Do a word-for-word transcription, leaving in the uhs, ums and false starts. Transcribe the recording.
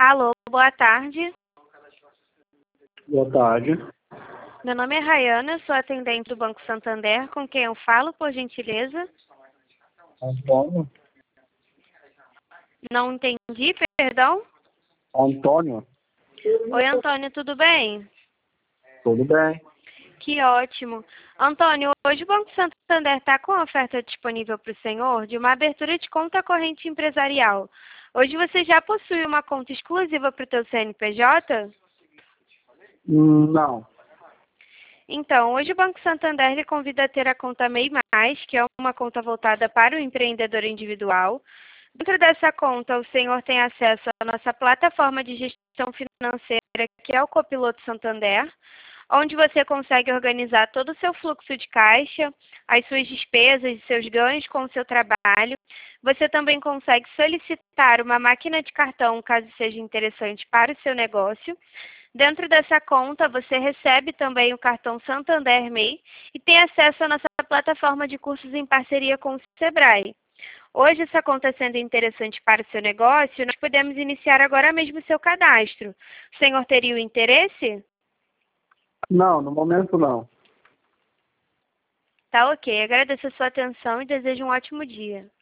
Alô, boa tarde. Boa tarde. Meu nome é Rayana, sou atendente do Banco Santander. Com quem eu falo, por gentileza? Antônio. Não entendi, perdão. Antônio. Oi, Antônio, tudo bem? Tudo bem? Que ótimo. Antônio, hoje o Banco Santander está com a oferta disponível para o senhor de uma abertura de conta corrente empresarial. Hoje você já possui uma conta exclusiva para o teu C N P J? Hum, Não. Então, hoje o Banco Santander lhe convida a ter a conta MEI Mais, que é uma conta voltada para o empreendedor individual. Dentro dessa conta, o senhor tem acesso à nossa plataforma de gestão financeira, que é o Copiloto Santander, onde você consegue organizar todo o seu fluxo de caixa, as suas despesas e seus ganhos com o seu trabalho. Você também consegue solicitar uma máquina de cartão, caso seja interessante para o seu negócio. Dentro dessa conta, você recebe também o cartão Santander MEI e tem acesso à nossa plataforma de cursos em parceria com o Sebrae. Hoje, essa conta sendo interessante para o seu negócio, nós podemos iniciar agora mesmo o seu cadastro. O senhor teria o interesse? Não, no momento não. Tá ok. Agradeço a sua atenção e desejo um ótimo dia.